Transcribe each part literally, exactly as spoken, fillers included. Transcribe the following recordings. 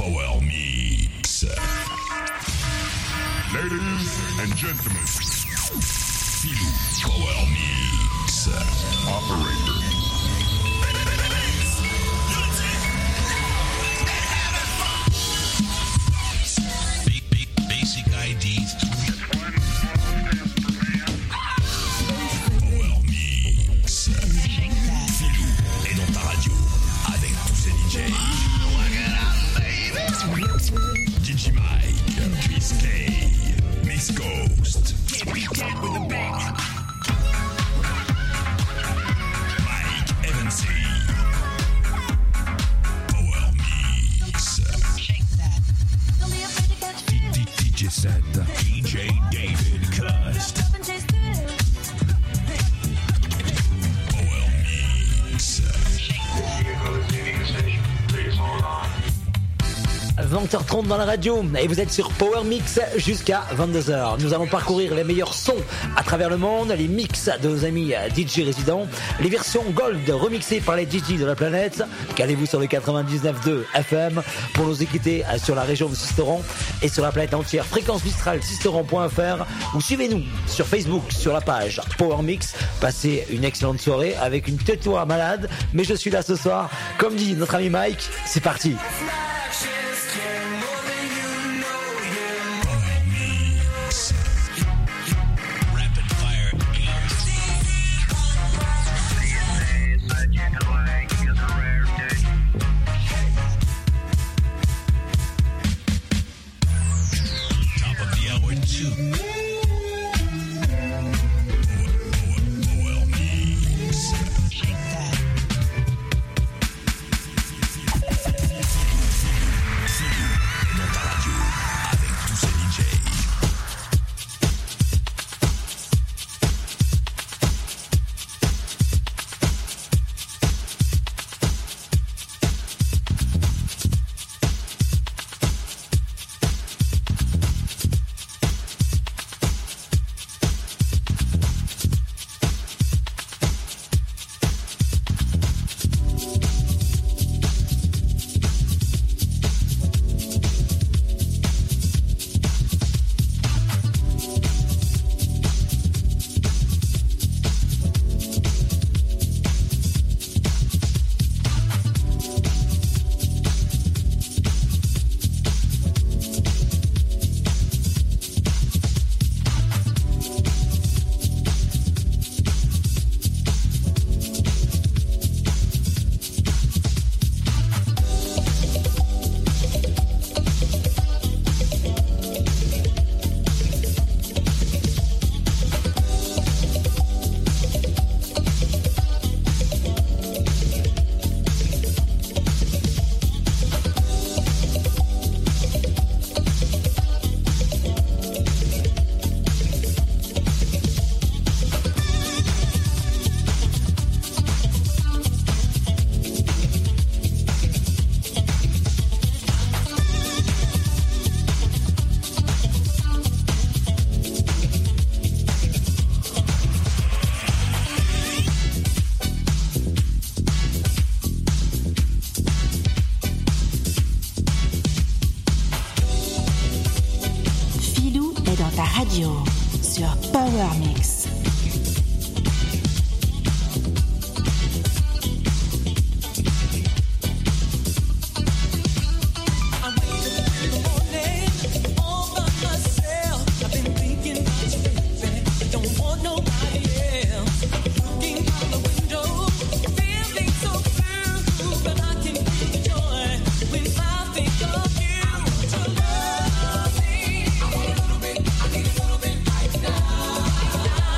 Power Mix. Ladies and gentlemen, Filou Power Mix. Operator. Basic I D. Power Mix. Filou est dans ta radio avec tous ses D J. D J Mike, Chris K, Mix Ghost. Mike Evans. Power Mix. D J set. D J David Cust. Power Mix. vingt heures trente dans la radio et vous êtes sur Power Mix jusqu'à vingt-deux heures. Nous allons parcourir les meilleurs sons à travers le monde, les mix de nos amis D J résidents, les versions Gold remixées par les D J de la planète. Calez-vous sur le quatre-vingt-dix-neuf virgule deux F M pour nous écouter sur la région de Sisteron et sur la planète entière. Fréquence Mistral Sisteron point F R ou suivez-nous sur Facebook sur la page Power Mix. Passez une excellente soirée avec une tais-toi malade, mais je suis là ce soir. Comme dit notre ami Mike, c'est parti. Sur Power Mix. I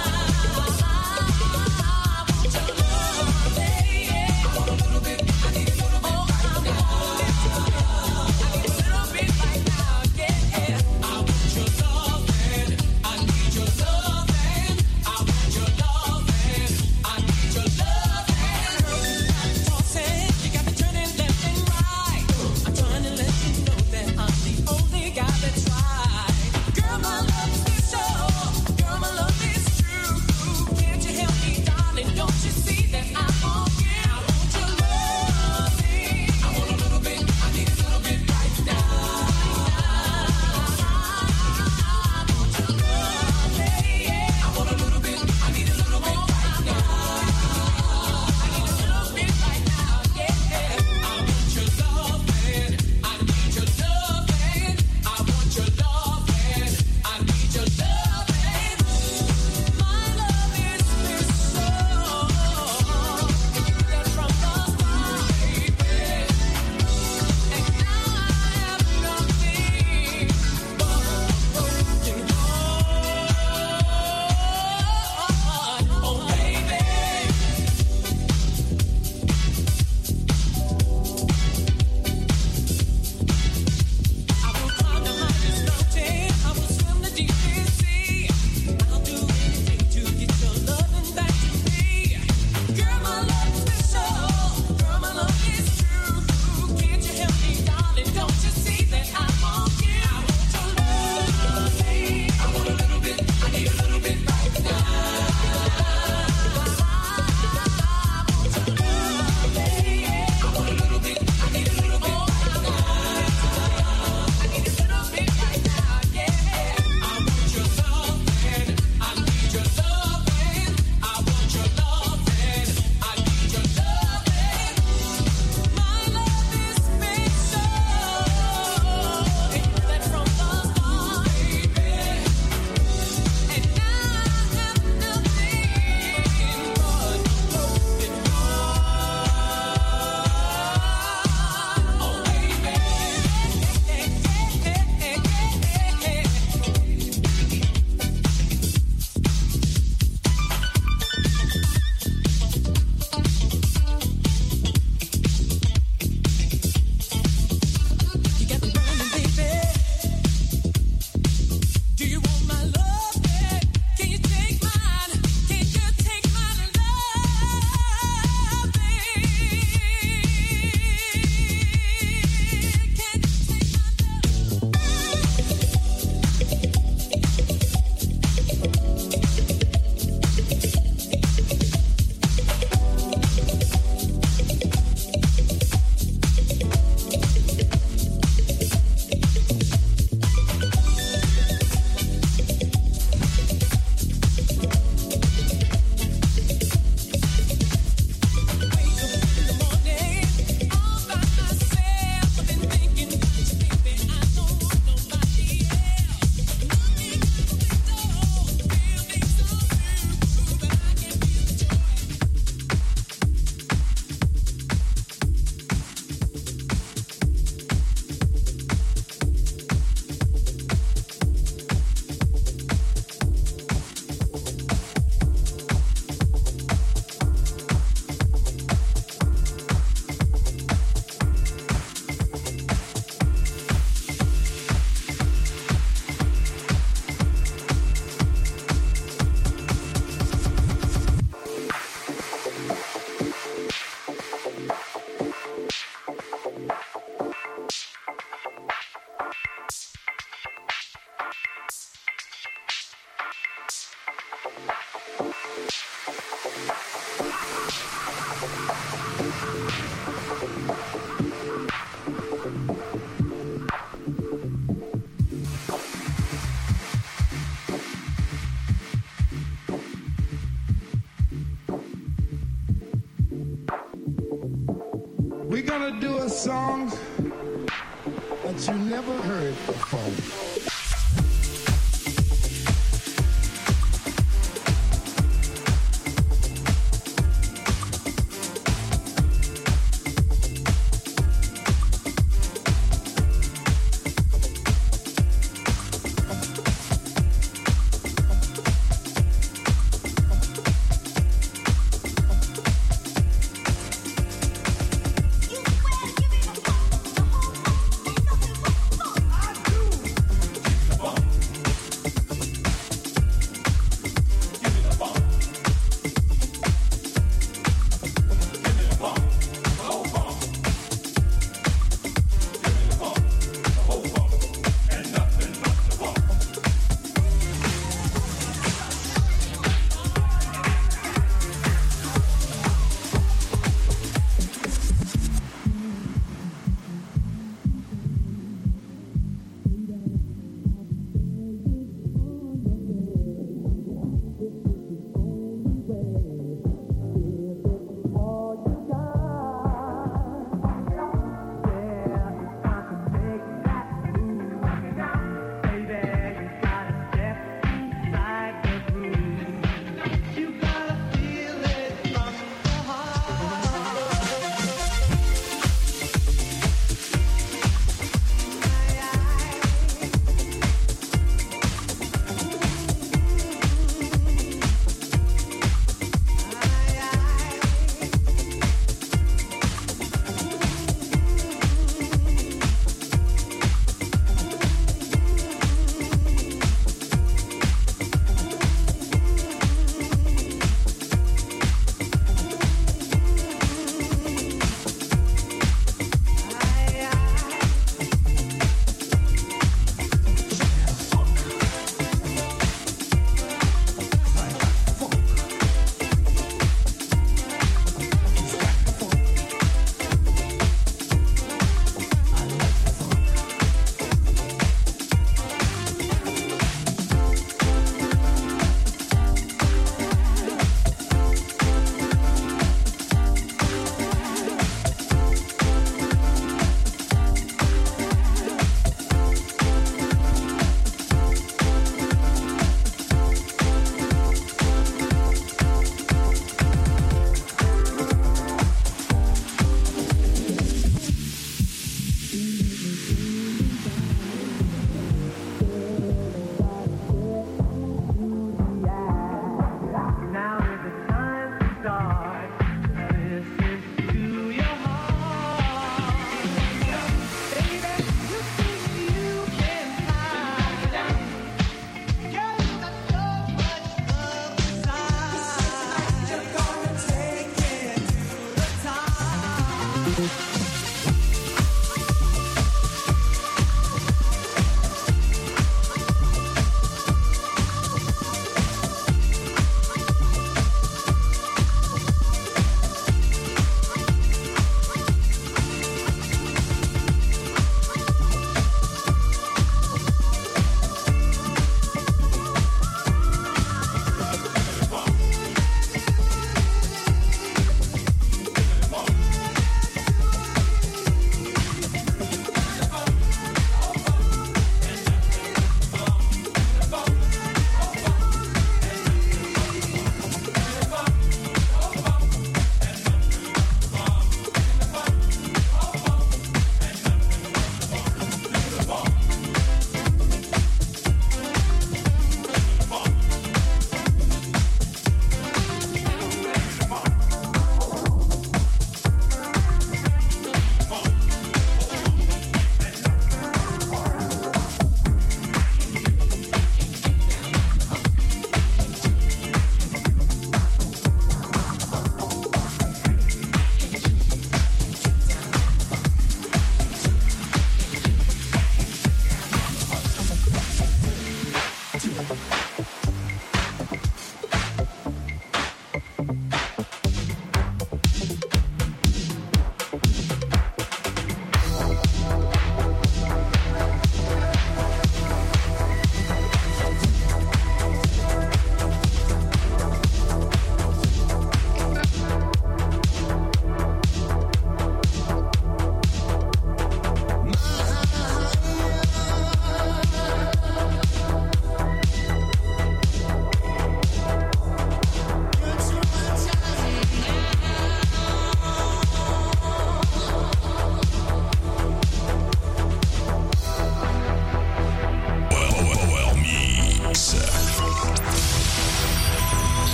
song that you never heard before.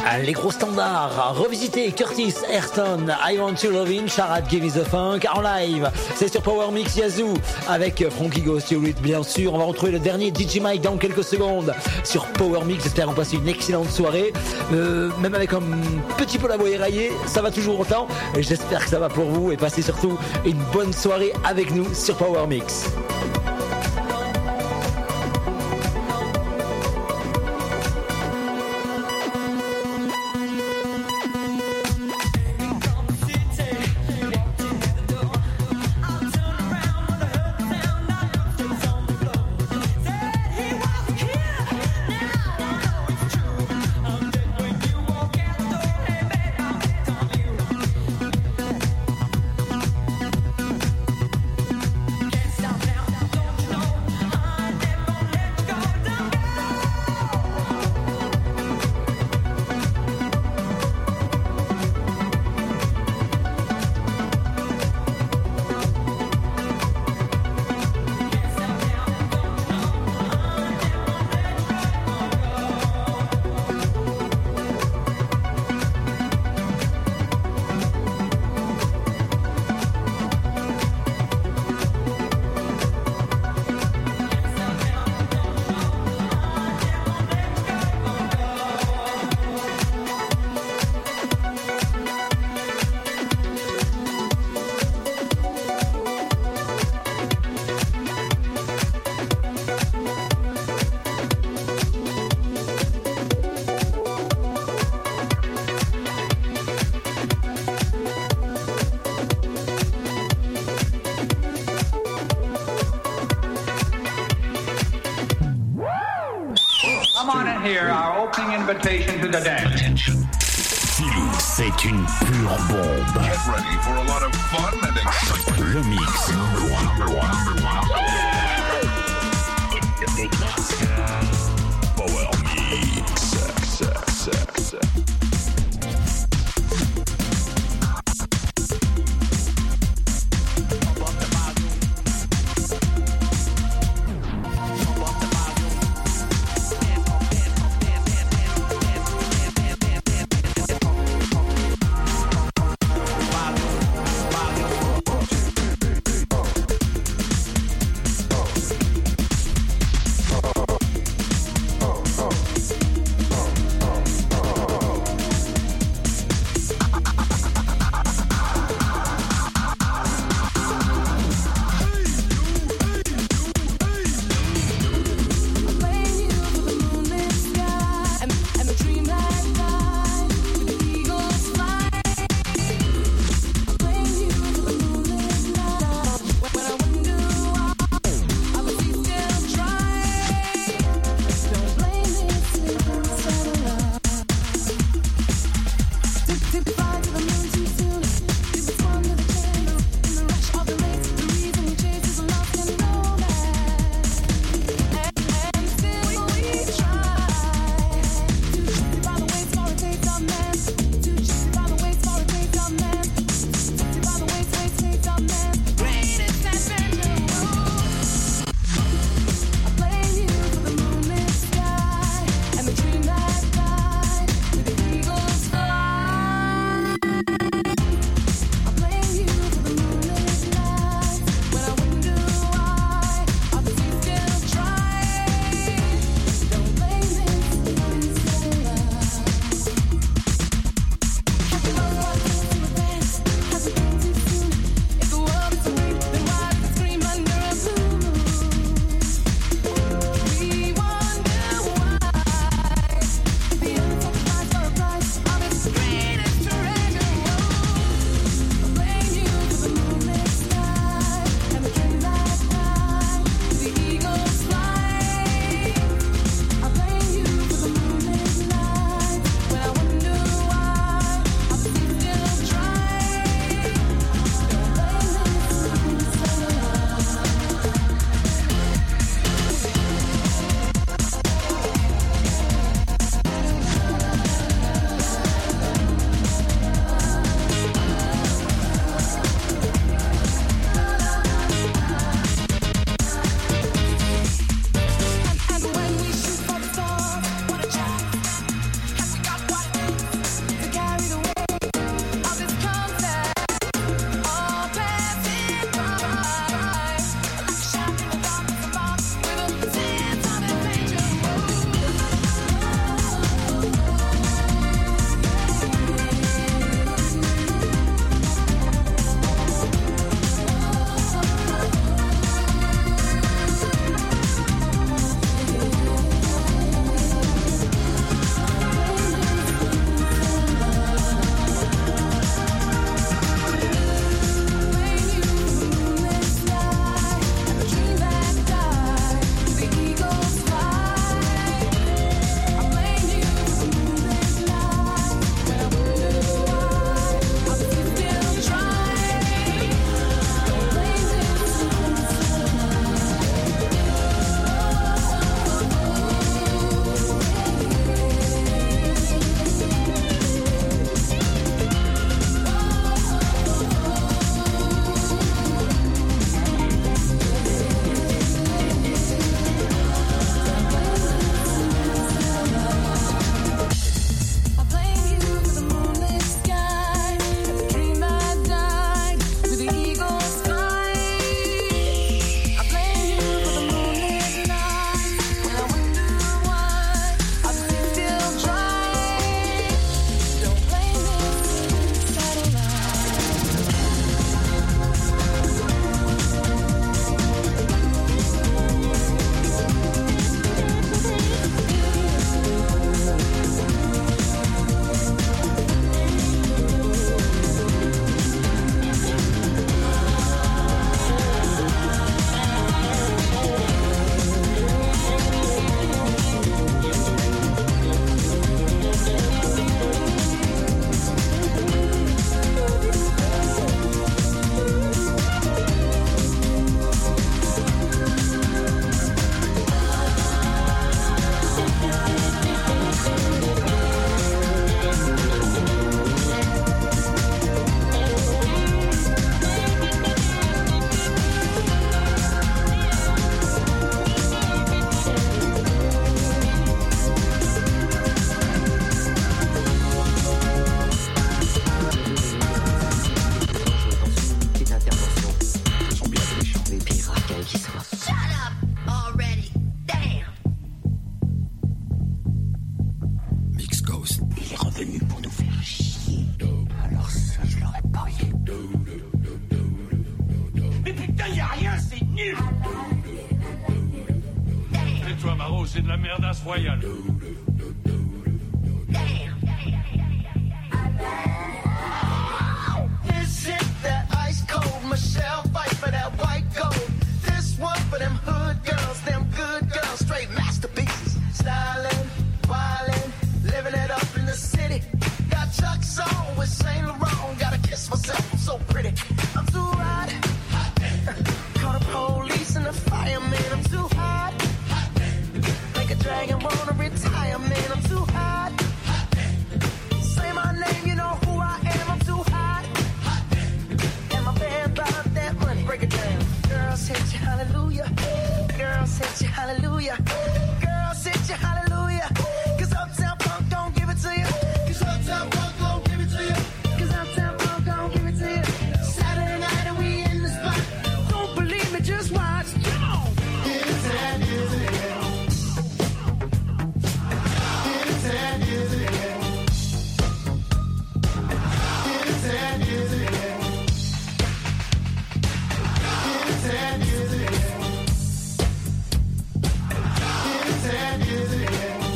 Les gros standards, revisiter Curtis Ayrton, I Want to Love In, Charade Give Me the Funk en live. C'est sur Power Mix Yazoo avec Frankie Goes to It, bien sûr. On va retrouver le dernier D J Mike dans quelques secondes sur Power Mix. J'espère qu'on passe une excellente soirée, euh, même avec un petit peu la voix éraillée, ça va toujours autant. J'espère que ça va pour vous et passez surtout une bonne soirée avec nous sur Power Mix. Here, our opening invitation to the dance. Filou, c'est une pure bombe. Get ready for a lot of fun and excitement. Le mix number one, number one, number one. Power Mix. Paro, c'est de la merdasse royale. This hit that ice cold Michelle fight for that white gold. This one for them hood girls, them good girls, straight masterpieces. Styling, wildin', living it up in the city. Got Chuck's on with Saint Laurent. Gotta kiss myself, I'm so pretty. I'm too hot. Call the police and the fireman. I'm too hot. Make a dragon wanna retire, man. I'm too hot. Say my name, you know who I am. I'm too hot. And my band bought that money. Break it down. Girls hit you, hallelujah. Girls hit you, hallelujah. Girls hit you, hallelujah. Cause Uptown Funk don't give it to you. Cause Uptown Funk don't give it to you. Cause Uptown Funk don't give it to you. Saturday night and we in the spot. Don't believe me, just watch. Come on. Is that, is it? Is that, is it? Is that, is it? Is that, is it? Is that, is it?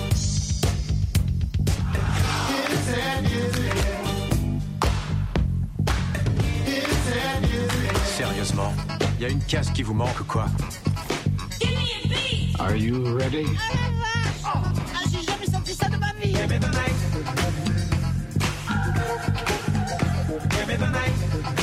Is that, is it? Is that, is it? Sérieusement, y a une case qui vous manque ou quoi? Are you ready? Ah, j'ai jamais senti ça de ma vie. Give me the night. Give me the night.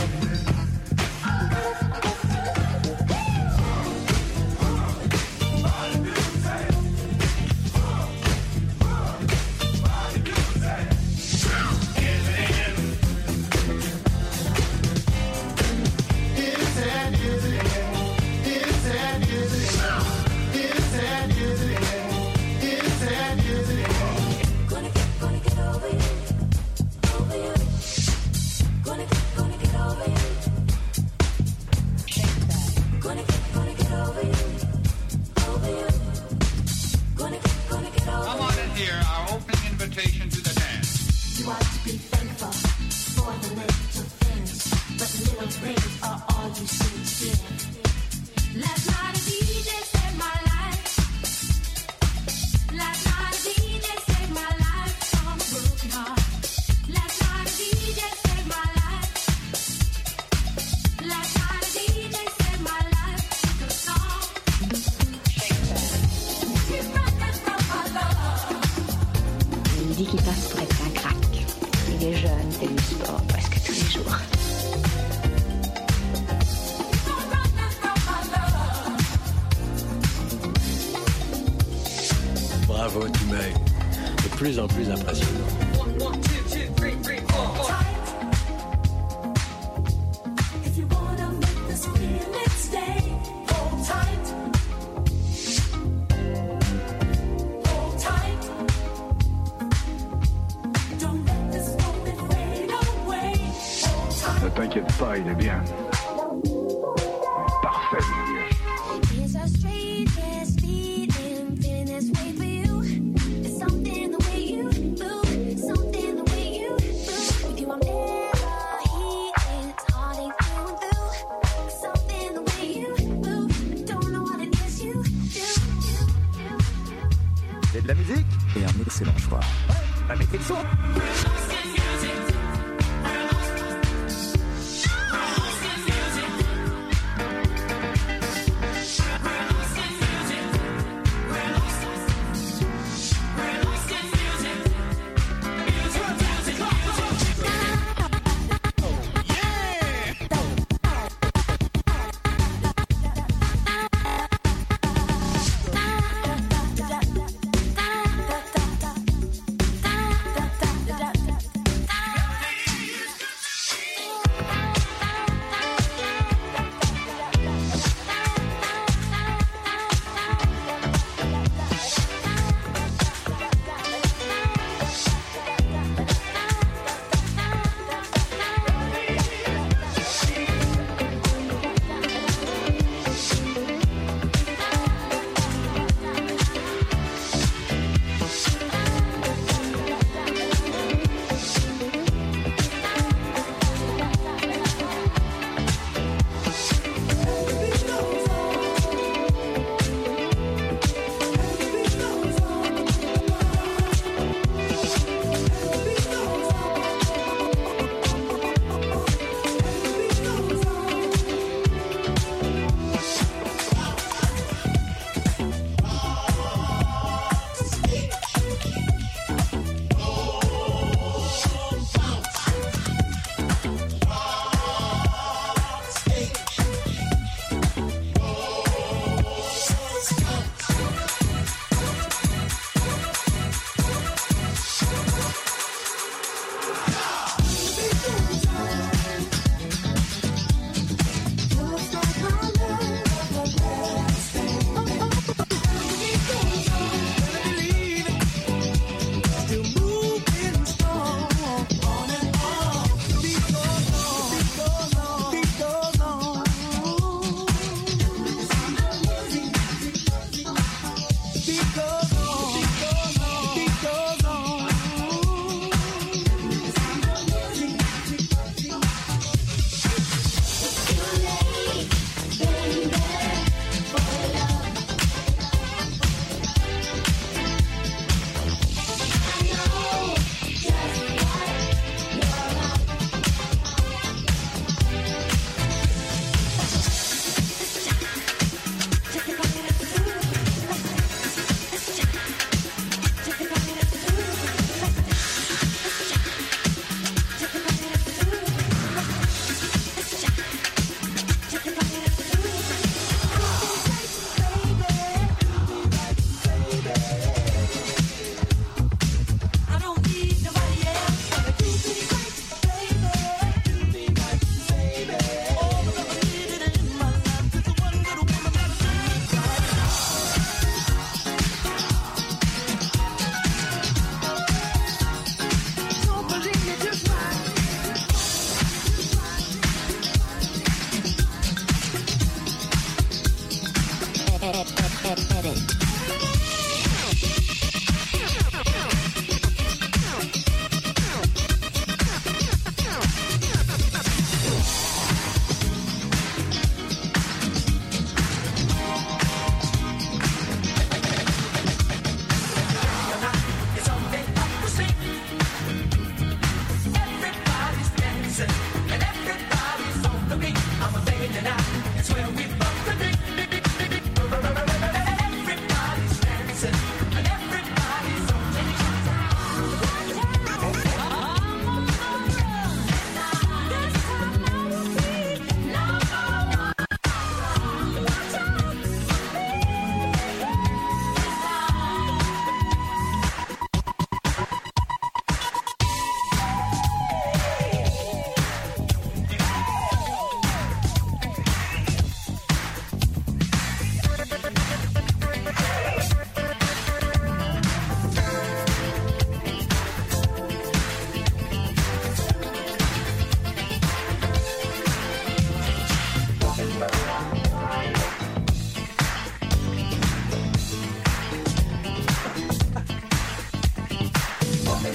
Is that, is it? Is that, is it? Is that, is it? Is that, is it? Gonna get, gonna get over you, over you. Gonna get, gonna get over you. Gonna get, gonna get over you, over you. Gonna get, gonna get over you. Come on in here, our opening invitation to the dance. You ought to be thankful for the little things, but little things are all you seem to give. Last night a D J saved my life. Last night a D J saved my life from a broken heart. Last night a D J saved my life. Last night a D J saved my life with a song. She brought that from my love. Il dit qu'il passe pour être un crack. Il est jeune, fait du sport presque tous les jours. Bravo, tu m'es de plus en plus impressionnant. If you wanna make this feeling stay, hold tight. Hold tight. Don't let this moment fade away. Hold tight. Ne t'inquiète pas, il est bien. Parfait. It's a strangest feeling, feeling this way for you. It's something the way you move, something the way you move. With you I'm never heating, it's haunting through and through. Something the way you move, I don't know what it is you do. C'est de la musique et un excellent choix. Bah mettez le son.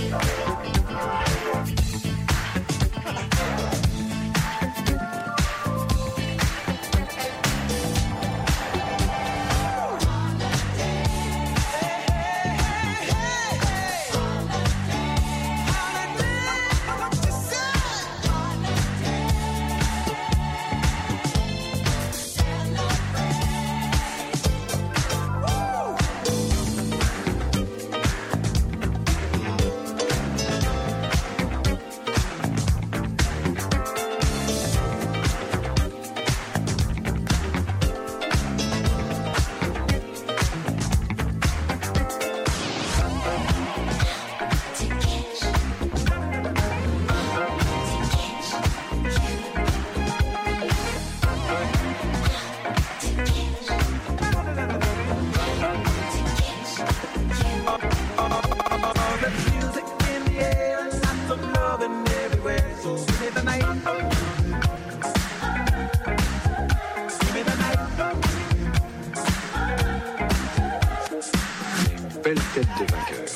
Belle tête de vainqueur.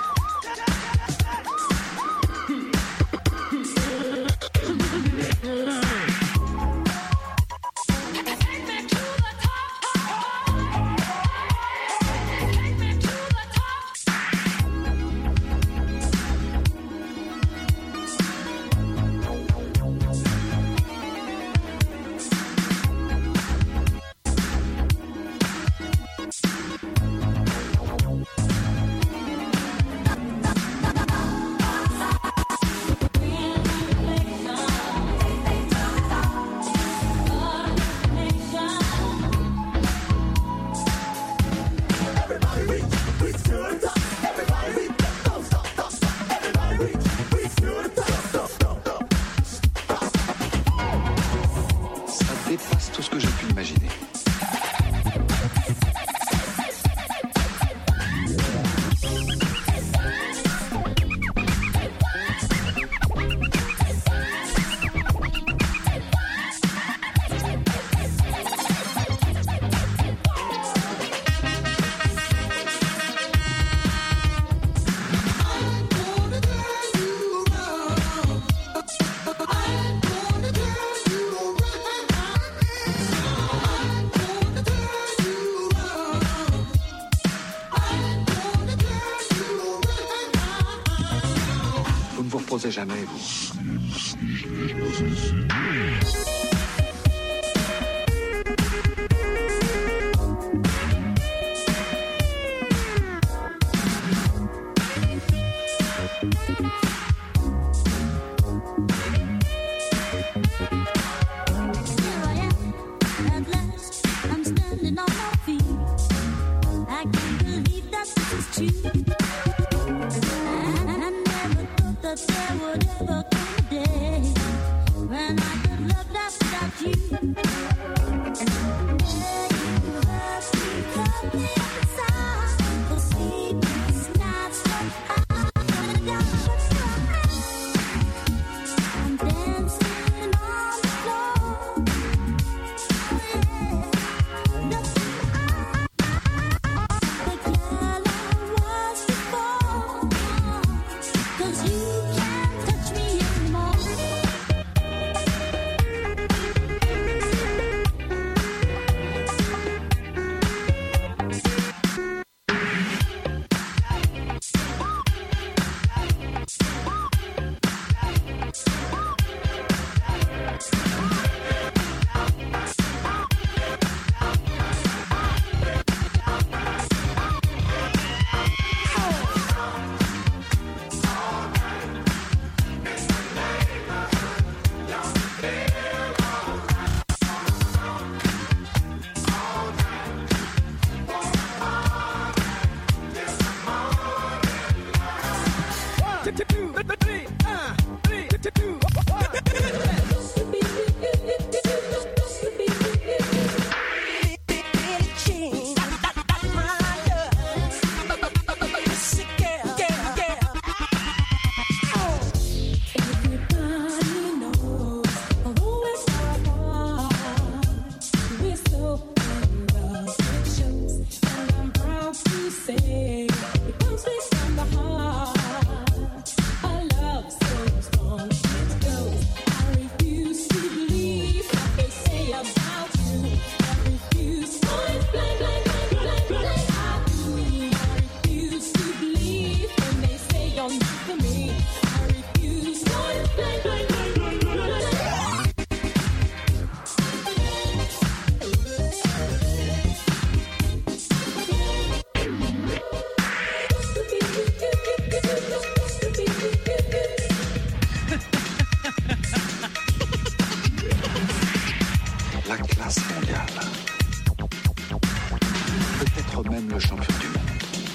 Dépasse tout ce que j'ai pu imaginer. Vous ne vous reposez jamais, vous. Say it comes straight from the heart. La classe mondiale. Peut-être même le champion du monde.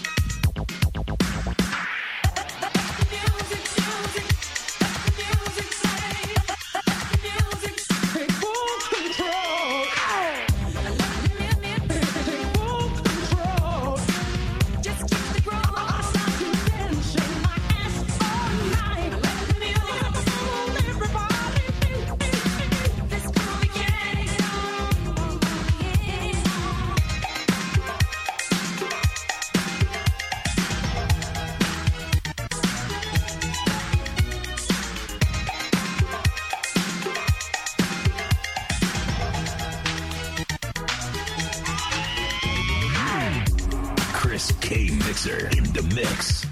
Chris K. Mixer in the mix.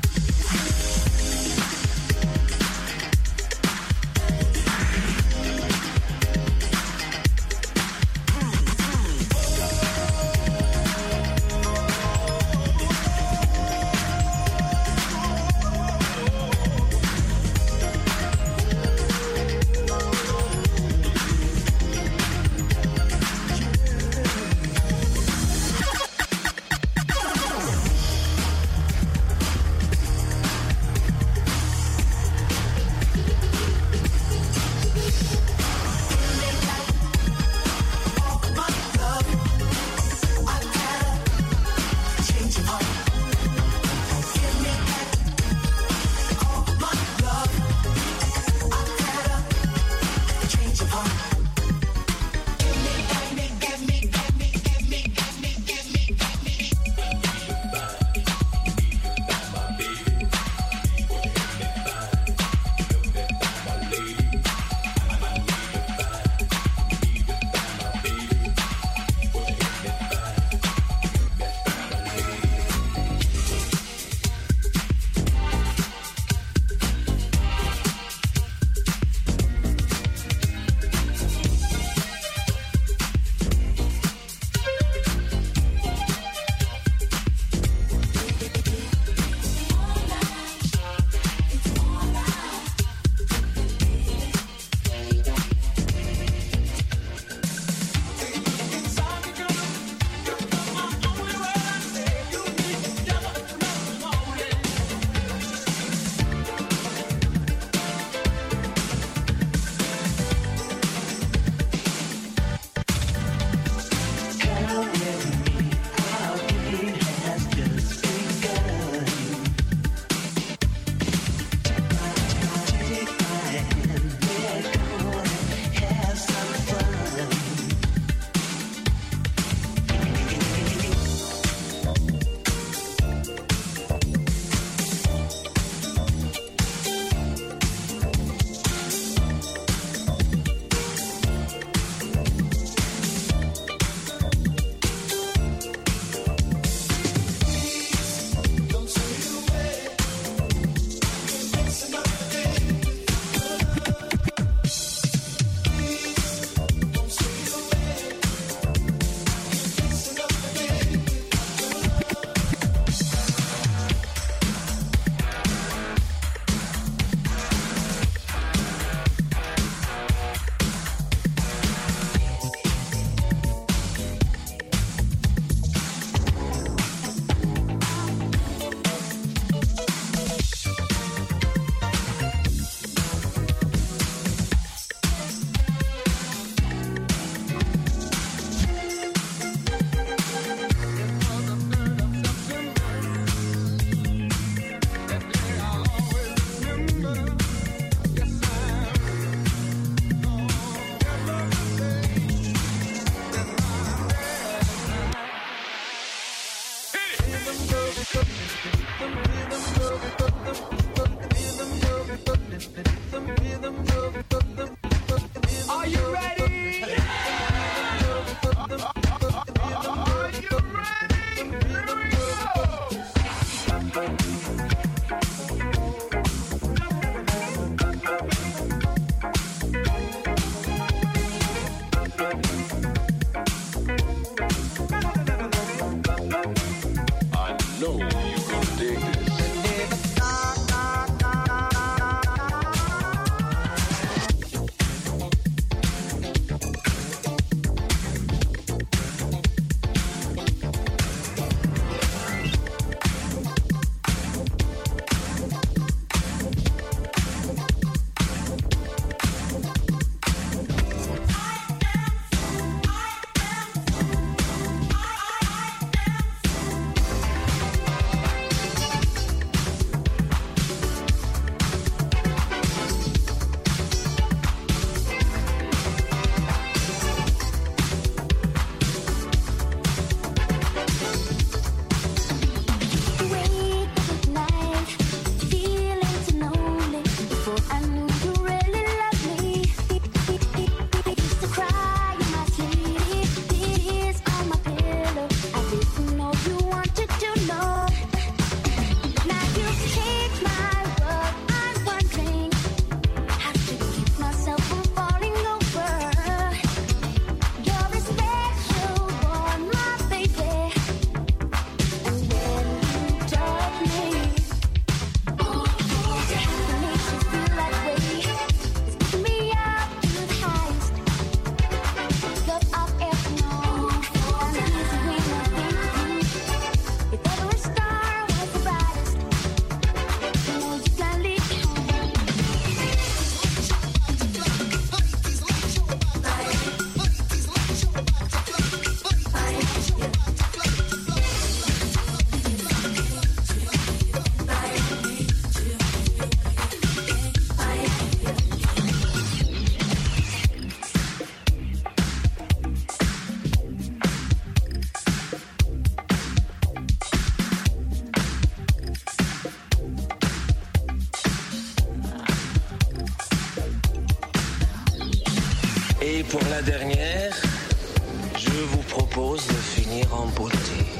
Et pour la dernière, je vous propose de finir en beauté.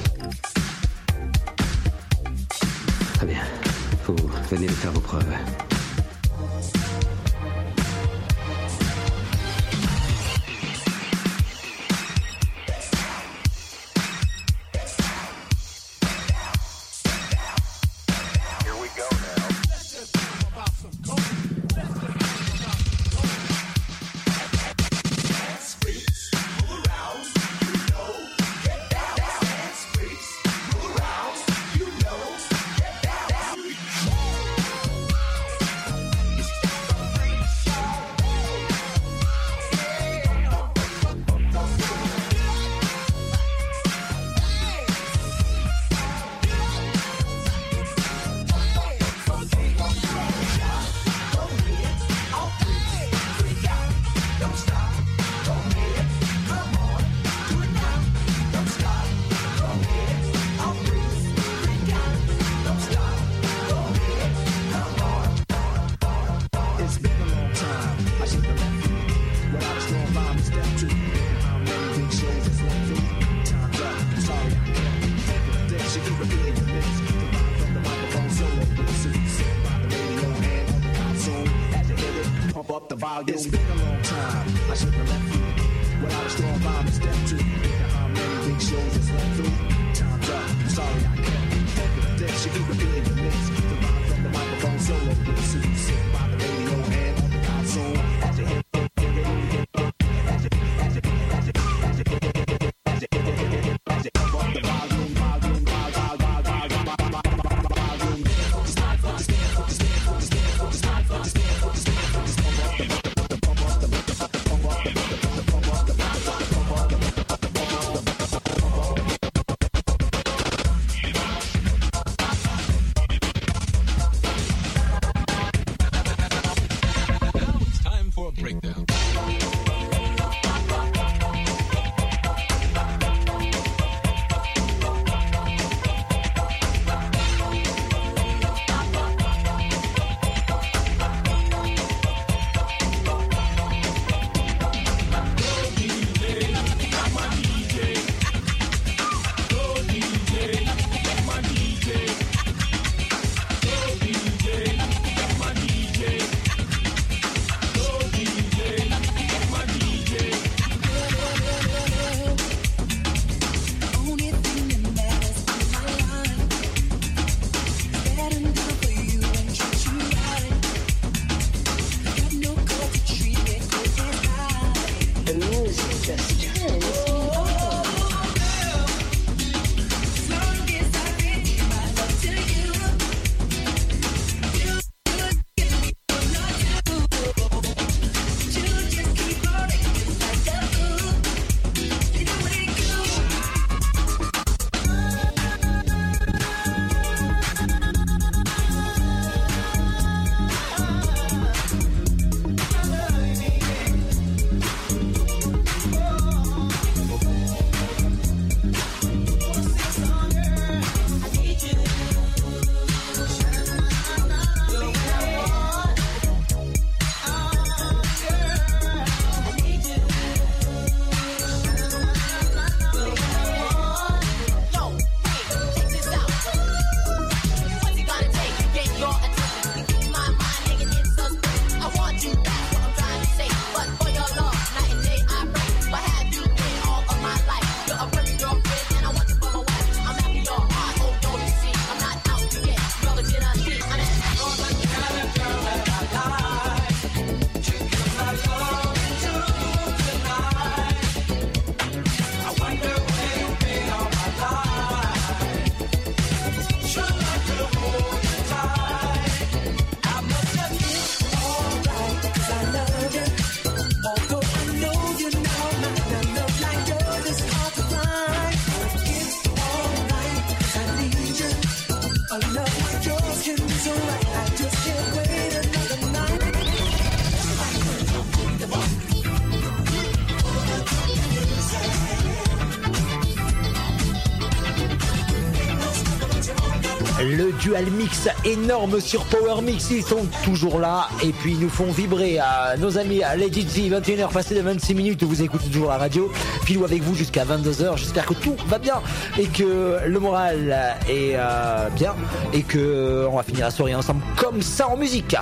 Très bien. Vous venez de faire vos preuves. It's been a long time. I should have left you without a strong rhyme to step to. Look at how many big shows it's left through. Time's up. I'm sorry I can't. This you keep repeating the mix. The rhyme from the microphone solo with the suit. Sit by the radio and on the console. As you hit, hit, hit, hit, hit, hit, as you, as you, as you, as you, as you, as you, as you, pump up the volume, volume, volume, volume, volume, volume. Just stand for, just stand for, just stand for, just stand for, just stand for, just stand for, just stand for, just pump up the. le dual mix énorme sur Power Mix. Ils sont toujours là et puis ils nous font vibrer à nos amis à Lady G. vingt et une heures passées de vingt-six minutes, vous écoutez toujours la radio. Pilou avec vous jusqu'à vingt-deux heures. J'espère que tout va bien et que le moral est euh, bien et que on va finir la soirée ensemble comme ça en musique.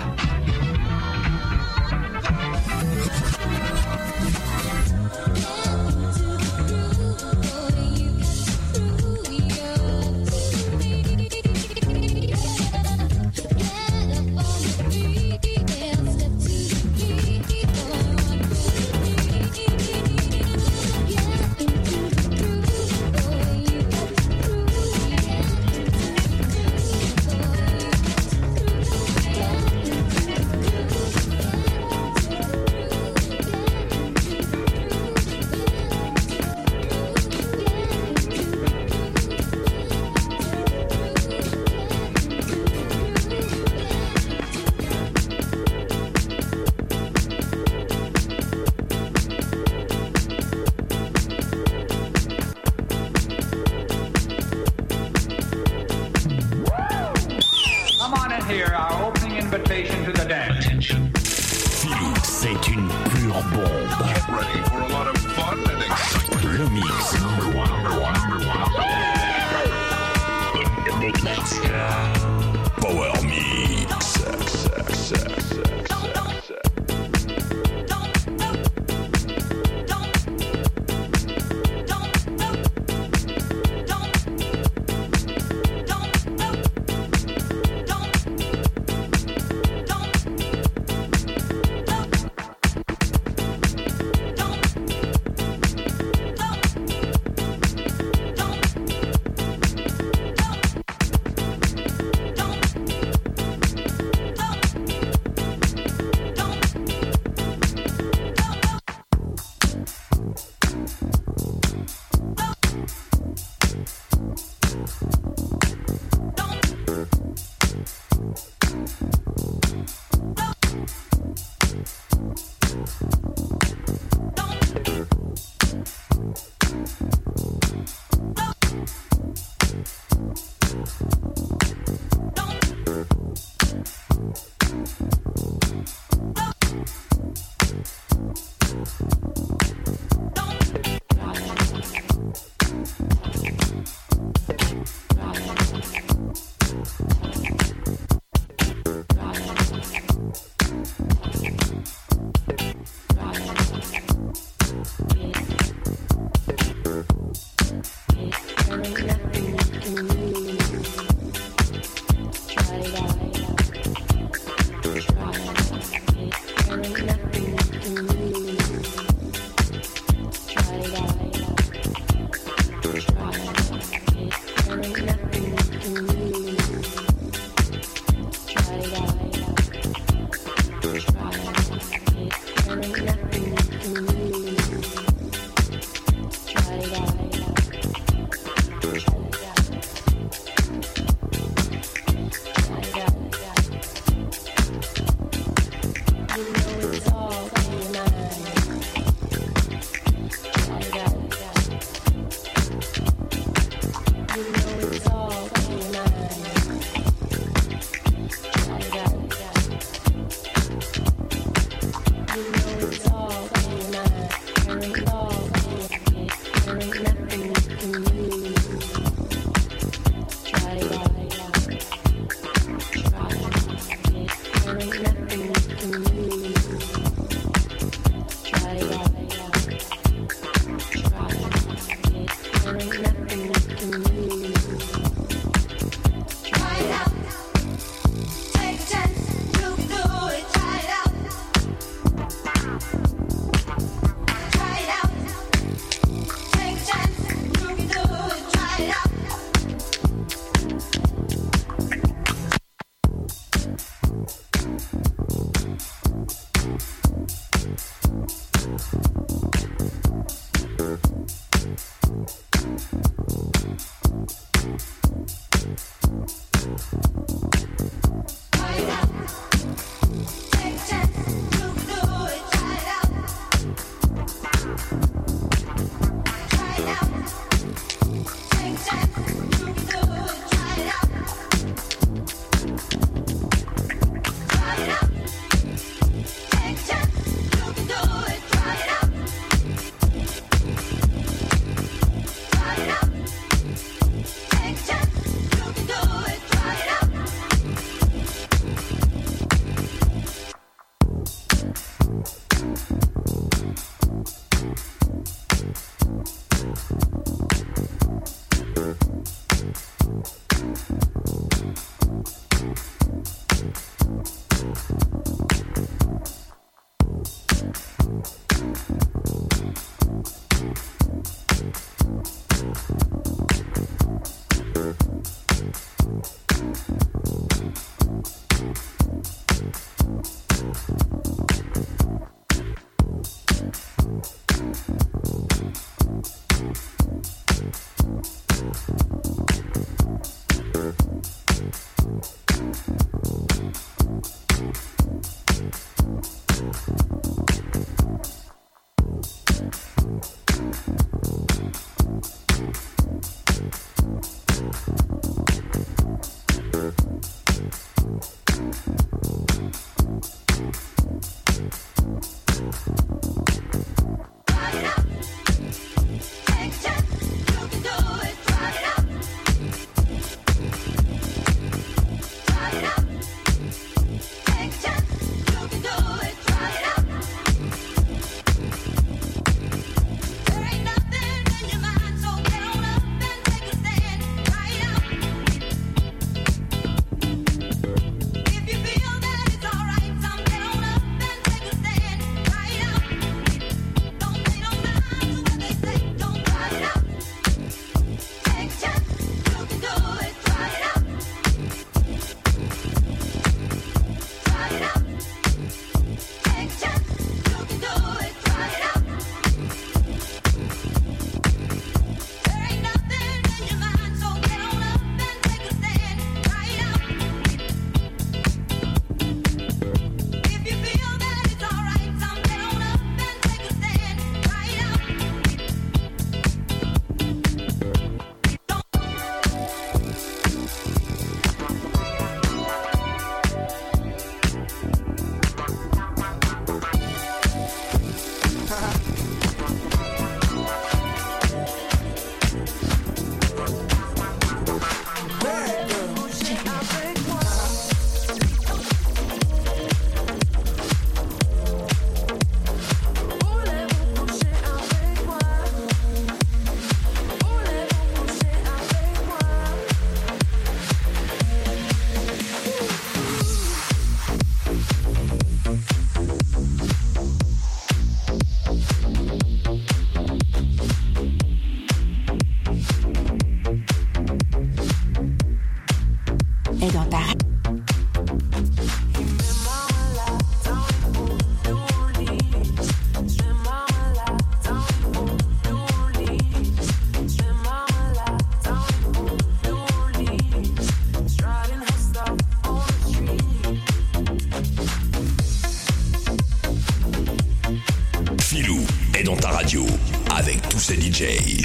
dans ta radio avec tous ces D J.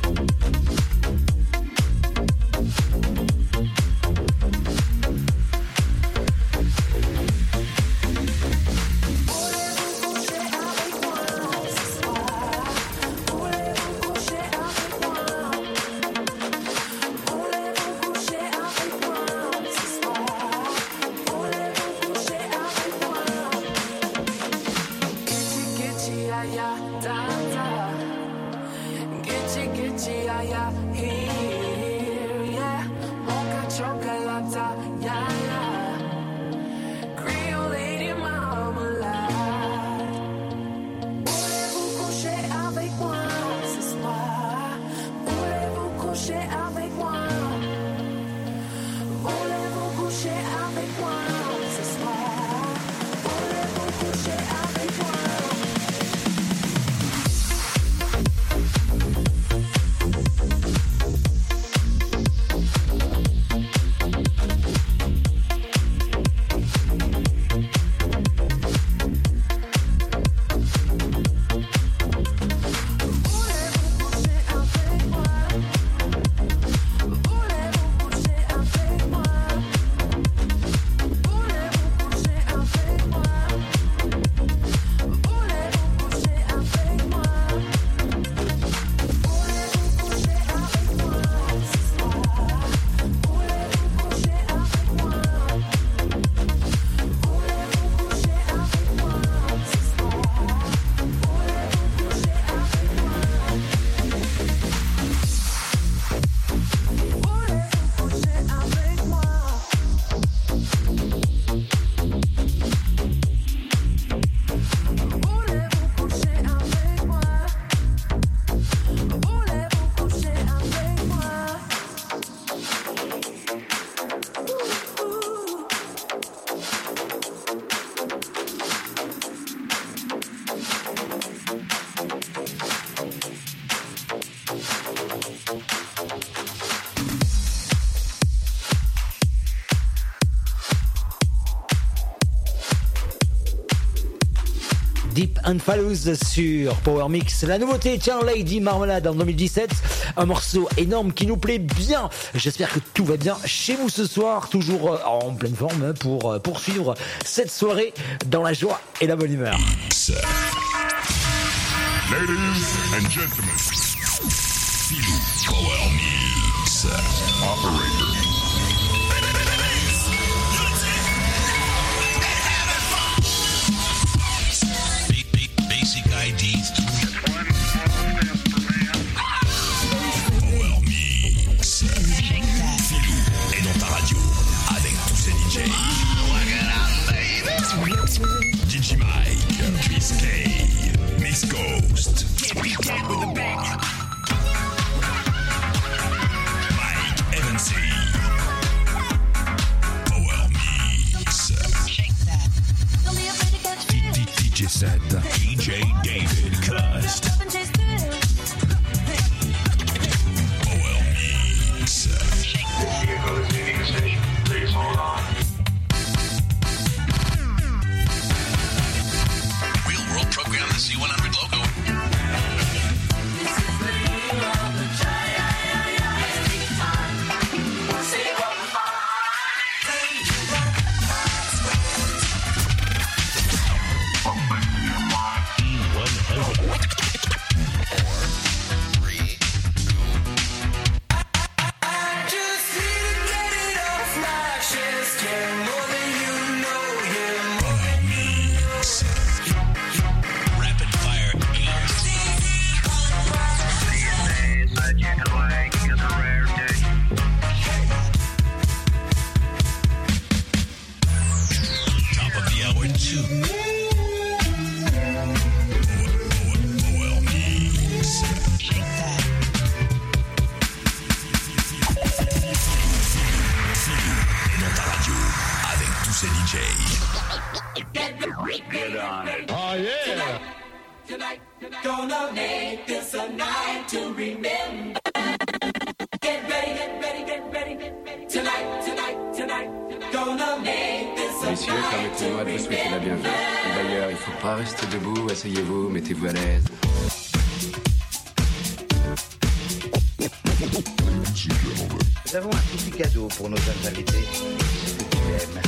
Deep and Fallows sur Power Mix. La nouveauté, tiens, Lady Marmalade en deux mille dix-sept, un morceau énorme qui nous plaît bien. J'espère que tout va bien chez vous ce soir, toujours en pleine forme pour poursuivre cette soirée dans la joie et la bonne humeur. Ladies and gentlemen, Filou Power Mix Operator. D J Mike, Chris K, Miss Ghost, Mike Evans, Power Mix, D J set, D J David Cust, Power Mix. This vehicle is leaving the station. Please hold on. Program the C one hundred logo. Oh yeah. Tonight, tonight, gonna make this a night to remember. Get ready, get ready, get ready, get ready. Tonight, tonight, tonight, gonna make this a Messieurs, night to permettez-moi de vous souhaiter la bienvenue. remember. D'ailleurs, il faut pas rester debout, asseyez-vous, mettez-vous à l'aise. Nous avons un petit cadeau pour nos jeunes invités. Ce que tu aimes.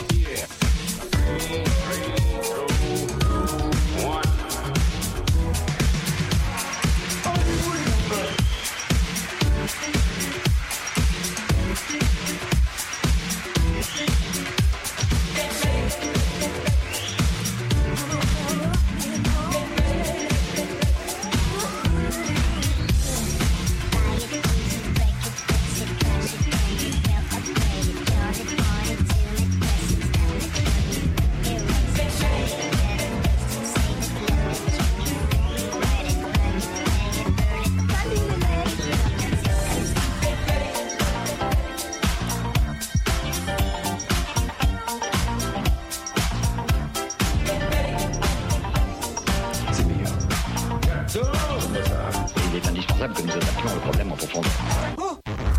Il est indispensable que nous attaquions le problème en profondeur. Oh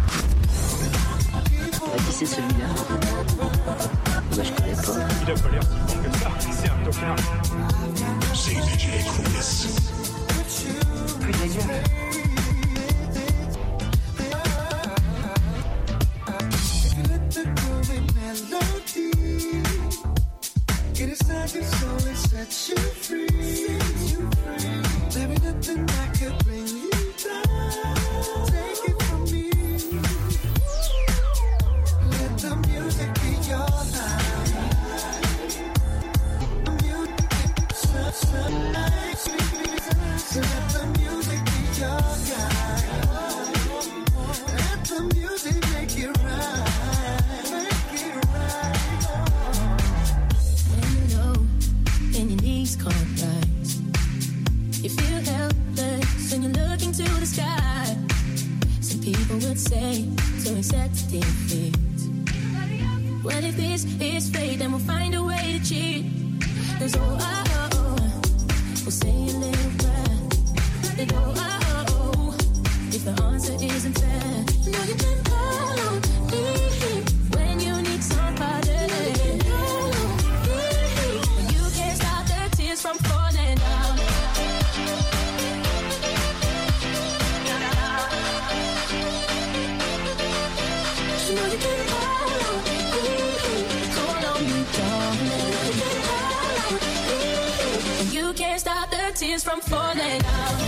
qui c'est celui-là? Moi je connais pas. Il a pas l'air si bon que ça, c'est un tocard. C'est D J Chris. Plus de la gueule. Get inside your soul and set you free. Set you free. There ain't nothing that could bring you down. Take it from me. Let the music be your life. The music, sun, sunlight, so let the music be your guide. Let the music make it right. Make it right. And your knees can't rise. You feel helpless and you're looking to the sky. Some people would say to accept defeat. Well, if this is fate, then we'll find a way to cheat. Cause oh, oh, oh, we'll say a little prayer. Then oh, oh, oh, if the answer isn't fair, no, you can call on me when you need somebody. From falling down. You know you can call on me, call on me, darling. You can call on me, and you can't stop the tears from falling down.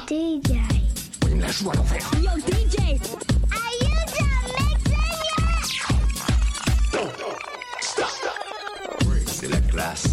D J. Oui, me la joue à l'envers. Yo, D J! Are you done mixing yet? Don't stop. C'est la classe.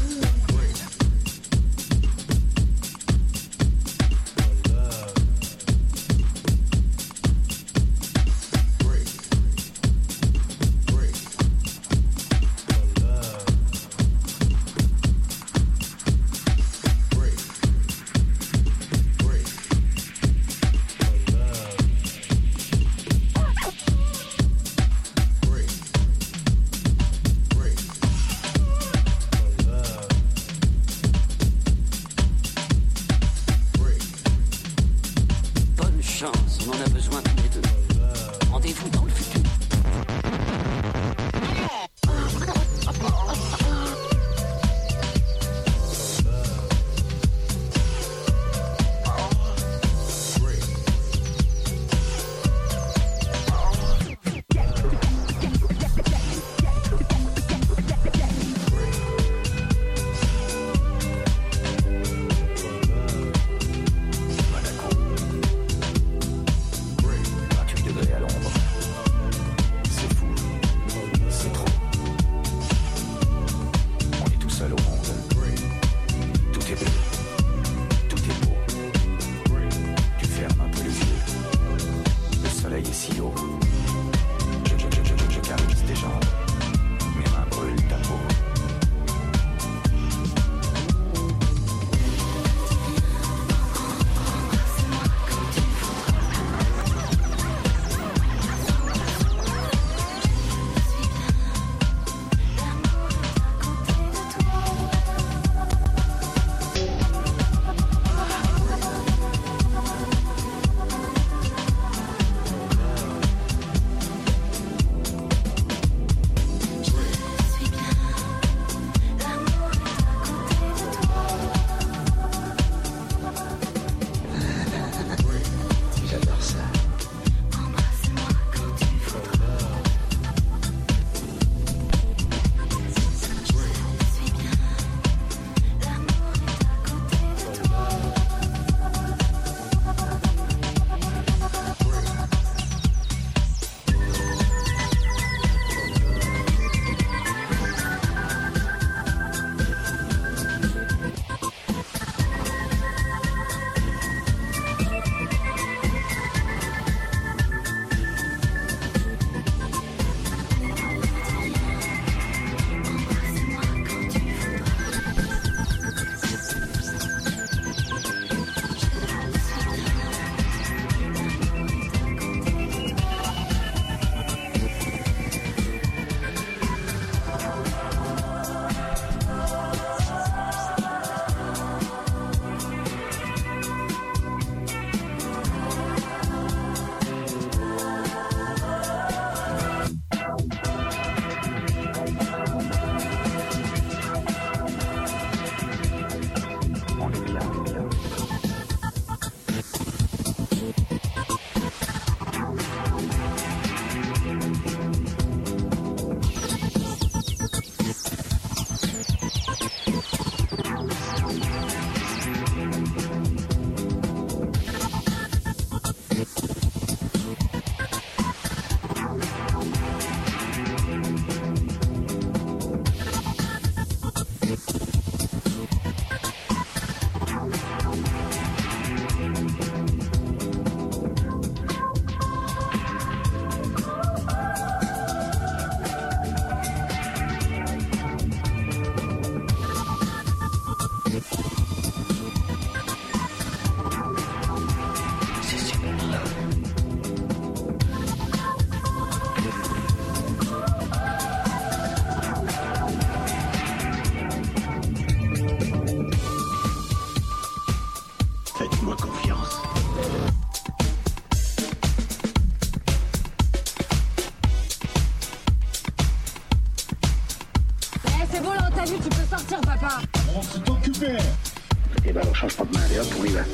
Et ben alors change pas de main, allez hop, on y va.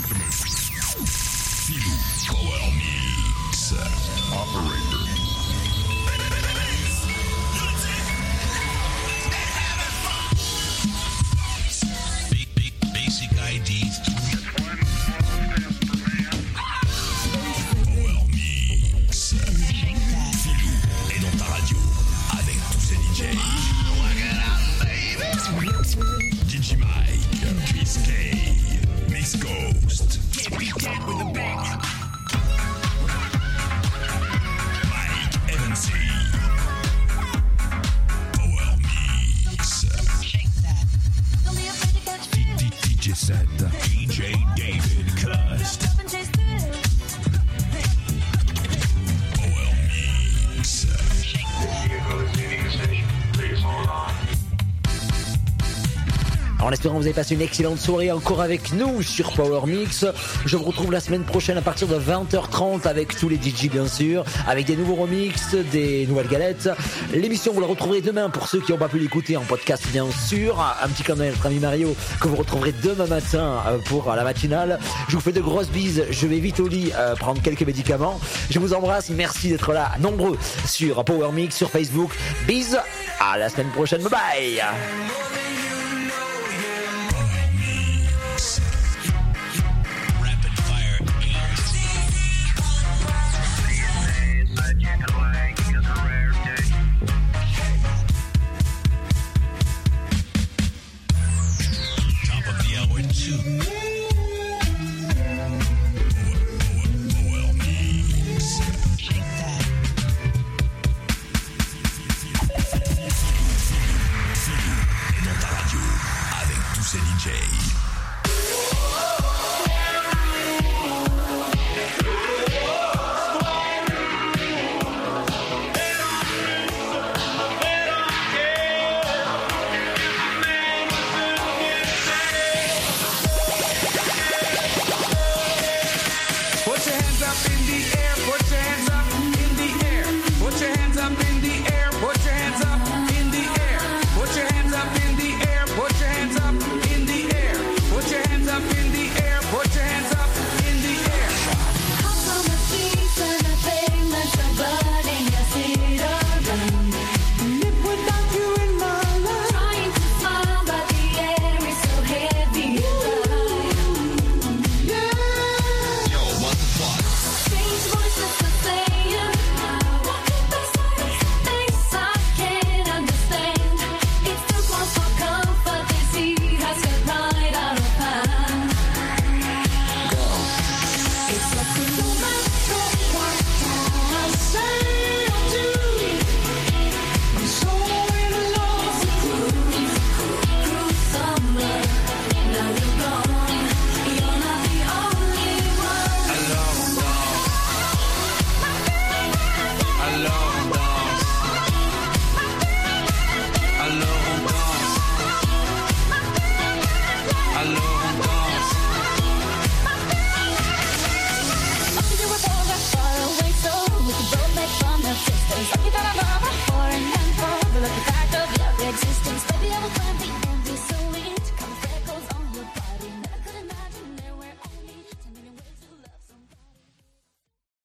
gentlemen, Philou Power Mix Operator. Basic I D Power Mix. Philou est dans ta radio avec tous ses D Js. D J Mike, Chris K, Mix Ghost. Mike Evans. Power Mix. D J set. D J David Cust. Power Mix. This vehicle is leaving the station. Please hold on. En espérant que vous avez passé une excellente soirée encore avec nous sur Power Mix. Je vous retrouve la semaine prochaine à partir de vingt heures trente avec tous les D J bien sûr, avec des nouveaux remixes, des nouvelles galettes. L'émission vous la retrouverez demain pour ceux qui n'ont pas pu l'écouter en podcast bien sûr. Un petit clin d'œil à notre ami Mario que vous retrouverez demain matin pour la matinale. Je vous fais de grosses bises, je vais vite au lit euh, prendre quelques médicaments. Je vous embrasse, merci d'être là nombreux sur Power Mix, sur Facebook. Bises, à la semaine prochaine, bye bye.